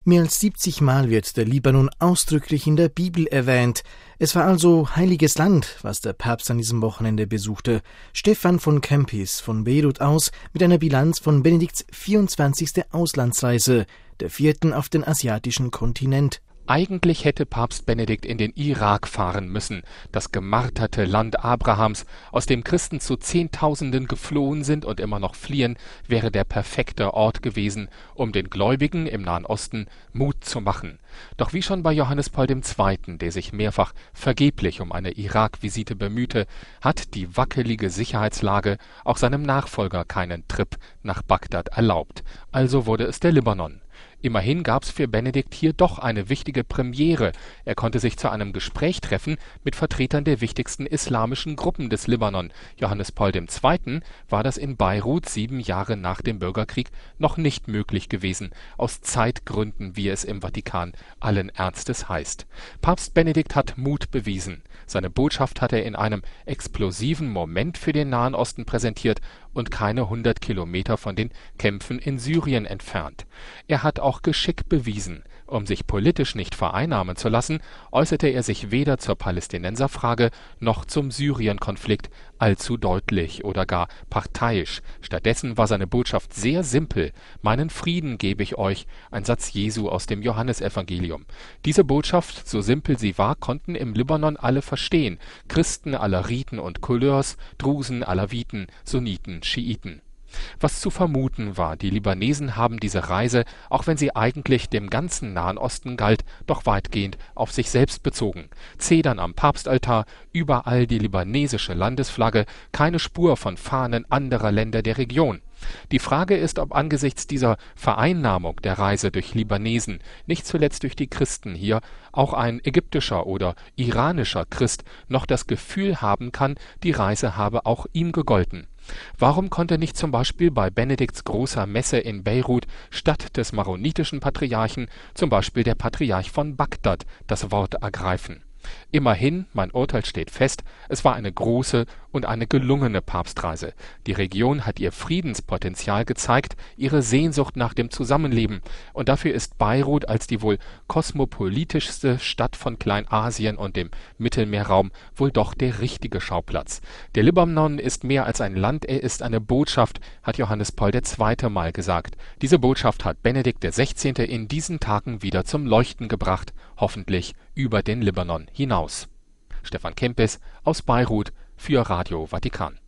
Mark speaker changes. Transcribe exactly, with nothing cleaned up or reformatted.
Speaker 1: Mehr als siebzig Mal wird der Libanon ausdrücklich in der Bibel erwähnt. Es war also heiliges Land, was der Papst an diesem Wochenende besuchte. Stefan von Kempis von Beirut aus mit einer Bilanz von Benedikts vierundzwanzigster Auslandsreise, der vierten auf den asiatischen Kontinent.
Speaker 2: Eigentlich hätte Papst Benedikt in den Irak fahren müssen, das gemarterte Land Abrahams, aus dem Christen zu Zehntausenden geflohen sind und immer noch fliehen, wäre der perfekte Ort gewesen, um den Gläubigen im Nahen Osten Mut zu machen. Doch wie schon bei Johannes Paul der Zweite., der sich mehrfach vergeblich um eine Irak-Visite bemühte, hat die wackelige Sicherheitslage auch seinem Nachfolger keinen Trip nach Bagdad erlaubt. Also wurde es der Libanon. Immerhin gab's für Benedikt hier doch eine wichtige Premiere. Er konnte sich zu einem Gespräch treffen mit Vertretern der wichtigsten islamischen Gruppen des Libanon. Johannes Paul der Zweite. war das in Beirut sieben Jahre nach dem Bürgerkrieg noch nicht möglich gewesen, aus Zeitgründen, wie es im Vatikan allen Ernstes heißt. Papst Benedikt hat Mut bewiesen. Seine Botschaft hat er in einem explosiven Moment für den Nahen Osten präsentiert und keine hundert Kilometer von den Kämpfen in Syrien entfernt. Er hat auch Geschick bewiesen. Um sich politisch nicht vereinnahmen zu lassen, äußerte er sich weder zur Palästinenserfrage noch zum Syrien-Konflikt allzu deutlich oder gar parteiisch. Stattdessen war seine Botschaft sehr simpel. Meinen Frieden gebe ich euch, ein Satz Jesu aus dem Johannesevangelium. Diese Botschaft, so simpel sie war, konnten im Libanon alle verstehen. Christen aller Riten und Couleurs, Drusen, Alawiten, Sunniten, Schiiten. Was zu vermuten war, die Libanesen haben diese Reise, auch wenn sie eigentlich dem ganzen Nahen Osten galt, doch weitgehend auf sich selbst bezogen. Zedern am Papstaltar, überall die libanesische Landesflagge, keine Spur von Fahnen anderer Länder der Region. Die Frage ist, ob angesichts dieser Vereinnahmung der Reise durch Libanesen, nicht zuletzt durch die Christen hier, auch ein ägyptischer oder iranischer Christ noch das Gefühl haben kann, die Reise habe auch ihm gegolten. Warum konnte nicht zum Beispiel bei Benedikts großer Messe in Beirut statt des maronitischen Patriarchen zum Beispiel der Patriarch von Bagdad das Wort ergreifen? Immerhin, mein Urteil steht fest, es war eine große und eine gelungene Papstreise. Die Region hat ihr Friedenspotenzial gezeigt, ihre Sehnsucht nach dem Zusammenleben. Und dafür ist Beirut als die wohl kosmopolitischste Stadt von Kleinasien und dem Mittelmeerraum wohl doch der richtige Schauplatz. Der Libanon ist mehr als ein Land, er ist eine Botschaft, hat Johannes Paul der Zweite. mal gesagt. Diese Botschaft hat Benedikt der Sechzehnte. in diesen Tagen wieder zum Leuchten gebracht, hoffentlich über den Libanon hinaus. Stefan Kempis aus Beirut für Radio Vatikan.